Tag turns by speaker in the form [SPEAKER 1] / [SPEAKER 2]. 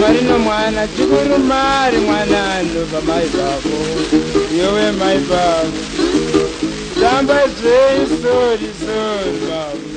[SPEAKER 1] marino mwana chikurumari mwana ndobva mai babo yowe mai babo tamba zvei sori sori babo